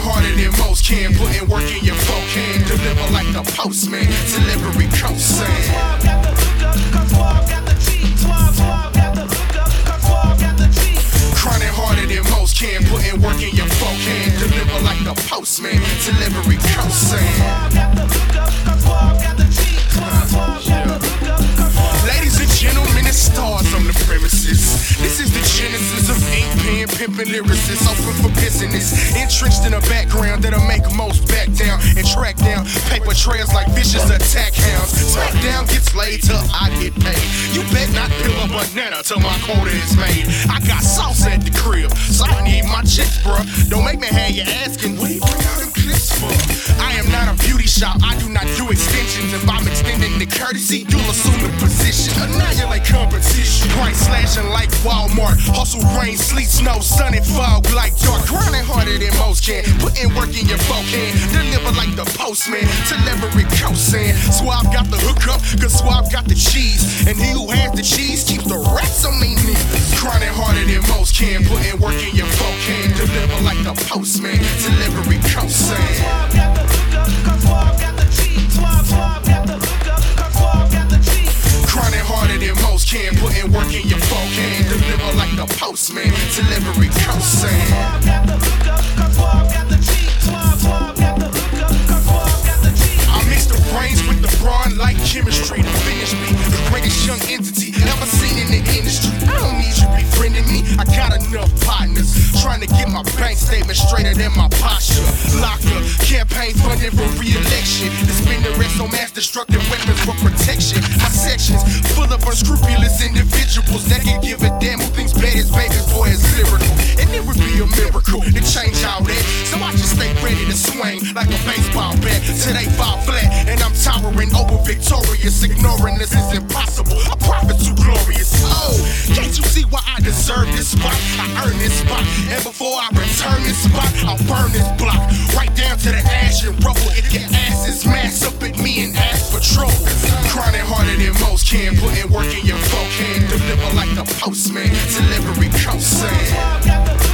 harder than most can, putting work in your folk can. Deliver like the postman, delivery cosign. Suave got the hookup, cause Suave got the cheese. Suave got the hookup, cause Suave got the cheese. Grinding harder than most can, putting work in your folk can. Deliver like the postman, delivery cosign. Suave got the hookup, cause Suave got the cheese. Suave got the hookup, cause Suave. Ladies and gentlemen, and stars on the premises. This is the genesis of ink pen, pimpin' lyricists, open for business. Entrenched in a background that'll make most back down and track down paper trails like vicious attack hounds. Smackdown gets laid till I get paid. You bet not peel a banana till my quota is made. I got sauce at the crib, so I need my chicks, bruh. Don't make me have you asking, what do you bring out them clips for? I am not a beauty shop, I do not do extensions. If I'm extending the courtesy, you'll assume the position. Annihilate competition. Price slashing like Walmart. Hustle, rain, sleet, snow, sun and fog like dark. Grinding harder than most can. Putting work in your folk can. Deliver like the postman. Delivery cosign. Suave got the hookup, cause Suave got the cheese. And he who has the cheese keeps the rats on me knees. Grinding harder than most can. Putting work in your folk can. Deliver like the postman. Delivery cosign. Suave got the hookup, cause Suave got the cheese. Suave got the hookup, cause Suave got the cheese. Grinding harder than most can, putting work in your folk can. Deliver like the postman, delivery cosign. Suave got the hookup, cause Suave got the cheese. Suave got the hookup, cause Suave got the cheese. I mix the brains with the brawn like chemistry to finish me. The greatest young entity ever seen in the industry. I don't need you befriending me, I got enough partners. Trying to get my bank statement straighter than my posture. Locker, campaign funding for re-election. To spend the rest on mass destructive weapons for protection. My sections full of unscrupulous individuals that can give a damn who thinks bad is baby boy is lyrical. And it would be a miracle to change all that. So I just stay ready to swing like a baseball bat till they fall flat. And I'm towering over victorious. Ignoring this is impossible. A prophet too glorious. Oh, can't you see why I deserve this spot? I earned this spot. And before I return this spot, I'll burn this block right down to the ash and rubble. If your ass is mass up at me and ask for trouble. Grinding harder than most can, putting work in your folk can. Deliver like the postman, delivery cosign. Suave got the